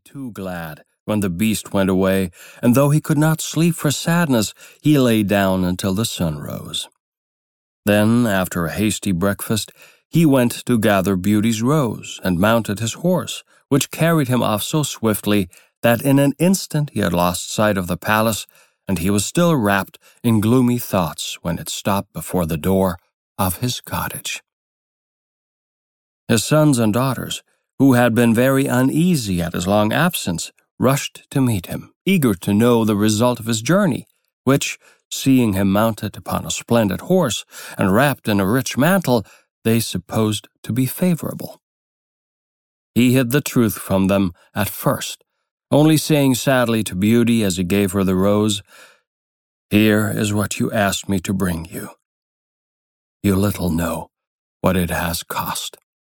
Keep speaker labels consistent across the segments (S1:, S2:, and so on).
S1: too glad when the beast went away, and though he could not sleep for sadness, he lay down until the sun rose. Then, after a hasty breakfast, he went to gather Beauty's rose and mounted his horse, which carried him off so swiftly that in an instant he had lost sight of the palace, and he was still wrapped in gloomy thoughts when it stopped before the door of his cottage. His sons and daughters, who had been very uneasy at his long absence, rushed to meet him, eager to know the result of his journey, which, seeing him mounted upon a splendid horse and wrapped in a rich mantle, they supposed to be favorable. He hid the truth from them at first, only saying sadly to Beauty as he gave her the rose, "Here is what you asked me to bring you. You little know what it has cost."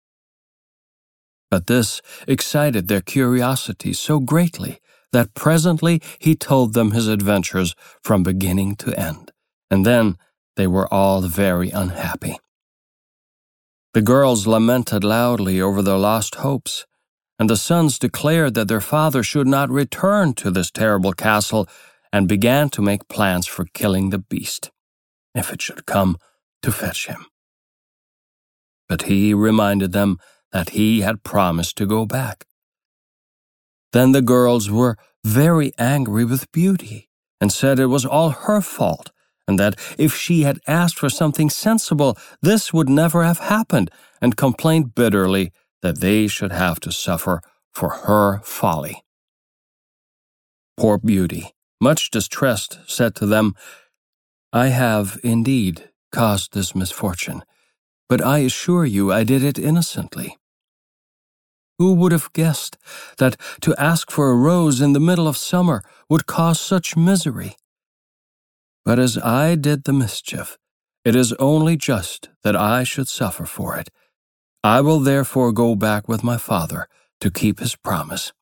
S1: But this excited their curiosity so greatly that presently he told them his adventures from beginning to end, and then they were all very unhappy. The girls lamented loudly over their lost hopes, and the sons declared that their father should not return to this terrible castle, and began to make plans for killing the beast, if it should come to fetch him. But he reminded them that he had promised to go back. Then the girls were very angry with Beauty, and said it was all her fault, and that if she had asked for something sensible, this would never have happened, and complained bitterly that they should have to suffer for her folly. Poor Beauty, much distressed, said to them, "I have, indeed, caused this misfortune, but I assure you I did it innocently. Who would have guessed that to ask for a rose in the middle of summer would cause such misery? But as I did the mischief, it is only just that I should suffer for it. I will therefore go back with my father to keep his promise."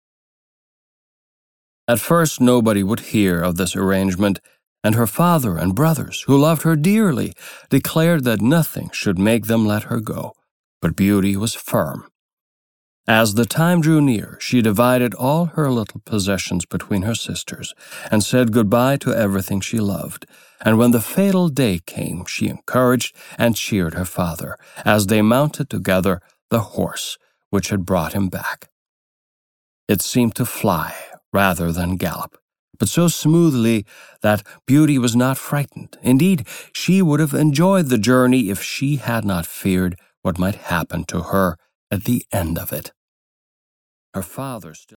S1: At first nobody would hear of this arrangement, and her father and brothers, who loved her dearly, declared that nothing should make them let her go, but Beauty was firm. As the time drew near, she divided all her little possessions between her sisters, and said goodbye to everything she loved, and when the fatal day came, she encouraged and cheered her father, as they mounted together the horse which had brought him back. It seemed to fly rather than gallop, but so smoothly that Beauty was not frightened. Indeed, she would have enjoyed the journey if she had not feared what might happen to her at the end of it. Her father still